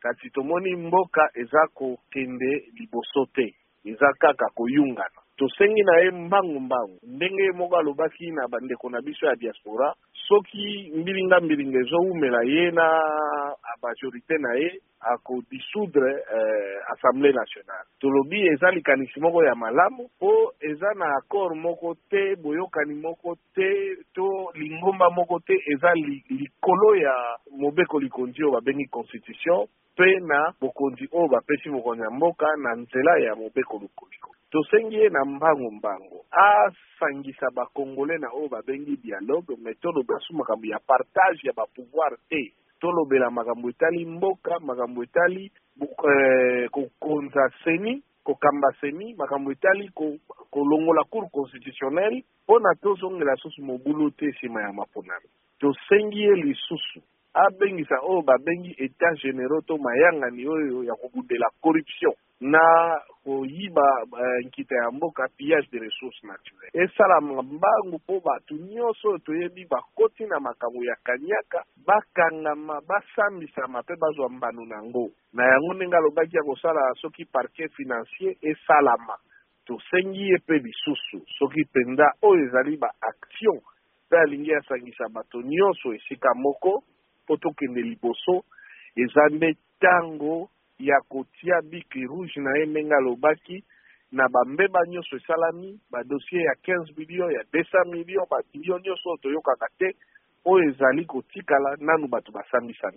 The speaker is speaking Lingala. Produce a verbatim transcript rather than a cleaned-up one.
kasi tomoni mboka eza kokende liboso te, eza kaka koyungana. Tosengi na ye mbangu mbangu ndenge moko alobaki na bandeko na biso ya diaspora, soki mbilinga mbilinga ezowumela ye na majorité na ye akodisoudre eh, Assemblée nationale. Tolobi eza likanisi moko ya malamu po eza na accord moko te, boyokani moko te, to lingomba moko te, eza li, likolo ya mobeko likonzi oyo babengi constitution pe na bokonzi oyo bapesi mokonzi ya mboka na nzela ya mobeko lukoliko. Tosengi ye na mbango mbango asangisa bakongole na oyo babengi dialogue, mais toloba su makambo ya partage ya bapouvoir te, tolobela makambo etali mboka, makambo etali eh, kokonza seni, kokamba seni, makambo etali kolongola cour constitutionnelle mpona tozongela susu mobulu te nsima ya maponami. Tosengi ye lisusu abengisa oyo babengi état généraux to mayangani oyo ya kobundela corruption na koyiba uh, nkita ya mboka, pillage de ressources naturelles. Esala mbangu po bato nyonso oyo toyebi bakoti na makambo ya kanyaka bakangama, basambisama mpe bazwa mbanu nango. Na yango ndenge alobaki ya kosala soki parquet financier esalama. Tosengi ye mpe lisusu soki penda oyo ezali ba action mpe alingi asangisa bato nyonso esika moko po tokende liboso, eza nde ntango ya kotia biki rouge na ye ndenge alobaki na bambeba nyonso esalami, badossier ya quinze millions, ya deux cents millions, bamilio nyonso oyo toyokaka te oyo ezali kotikala nanu bato basambisana.